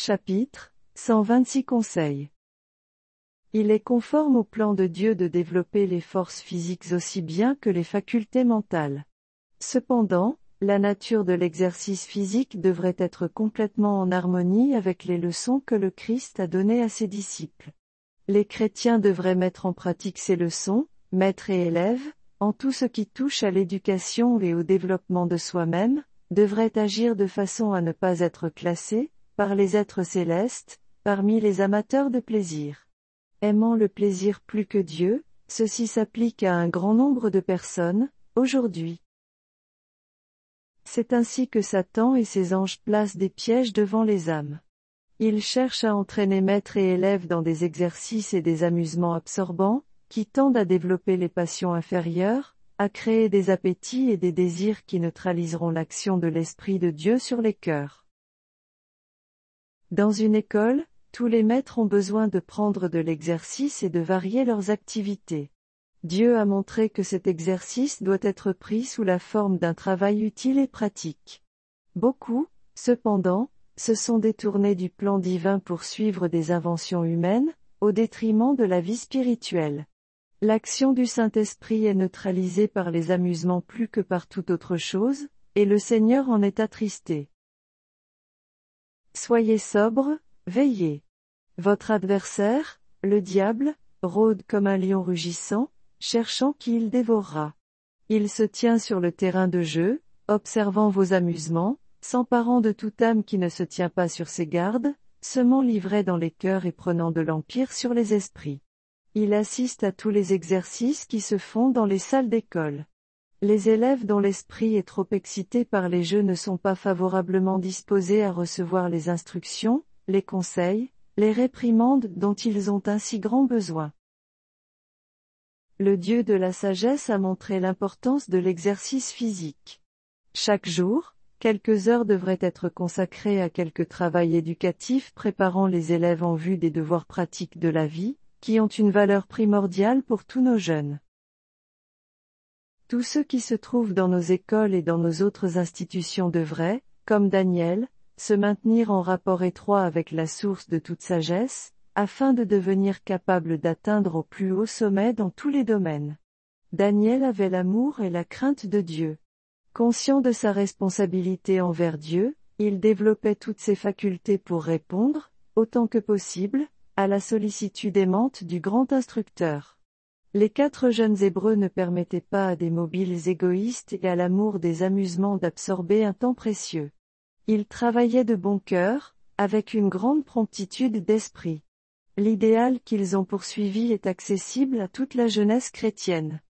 Chapitre 126 Conseils. Il est conforme au plan de Dieu de développer les forces physiques aussi bien que les facultés mentales. Cependant, la nature de l'exercice physique devrait être complètement en harmonie avec les leçons que le Christ a données à ses disciples. Les chrétiens devraient mettre en pratique ces leçons, maîtres et élèves, en tout ce qui touche à l'éducation et au développement de soi-même, devraient agir de façon à ne pas être classés, par les êtres célestes, parmi les amateurs de plaisir. Aimant le plaisir plus que Dieu, ceci s'applique à un grand nombre de personnes, aujourd'hui. C'est ainsi que Satan et ses anges placent des pièges devant les âmes. Ils cherchent à entraîner maîtres et élèves dans des exercices et des amusements absorbants, qui tendent à développer les passions inférieures, à créer des appétits et des désirs qui neutraliseront l'action de l'Esprit de Dieu sur les cœurs. Dans une école, tous les maîtres ont besoin de prendre de l'exercice et de varier leurs activités. Dieu a montré que cet exercice doit être pris sous la forme d'un travail utile et pratique. Beaucoup, cependant, se sont détournés du plan divin pour suivre des inventions humaines, au détriment de la vie spirituelle. L'action du Saint-Esprit est neutralisée par les amusements plus que par toute autre chose, et le Seigneur en est attristé. Soyez sobres, veillez. Votre adversaire, le diable, rôde comme un lion rugissant, cherchant qui il dévorera. Il se tient sur le terrain de jeu, observant vos amusements, s'emparant de toute âme qui ne se tient pas sur ses gardes, semant l'ivraie dans les cœurs et prenant de l'empire sur les esprits. Il assiste à tous les exercices qui se font dans les salles d'école. Les élèves dont l'esprit est trop excité par les jeux ne sont pas favorablement disposés à recevoir les instructions, les conseils, les réprimandes dont ils ont un si grand besoin. Le Dieu de la sagesse a montré l'importance de l'exercice physique. Chaque jour, quelques heures devraient être consacrées à quelque travail éducatif préparant les élèves en vue des devoirs pratiques de la vie, qui ont une valeur primordiale pour tous nos jeunes. Tous ceux qui se trouvent dans nos écoles et dans nos autres institutions devraient, comme Daniel, se maintenir en rapport étroit avec la source de toute sagesse, afin de devenir capables d'atteindre au plus haut sommet dans tous les domaines. Daniel avait l'amour et la crainte de Dieu. Conscient de sa responsabilité envers Dieu, il développait toutes ses facultés pour répondre, autant que possible, à la sollicitude aimante du grand instructeur. Les 4 jeunes Hébreux ne permettaient pas à des mobiles égoïstes et à l'amour des amusements d'absorber un temps précieux. Ils travaillaient de bon cœur, avec une grande promptitude d'esprit. L'idéal qu'ils ont poursuivi est accessible à toute la jeunesse chrétienne.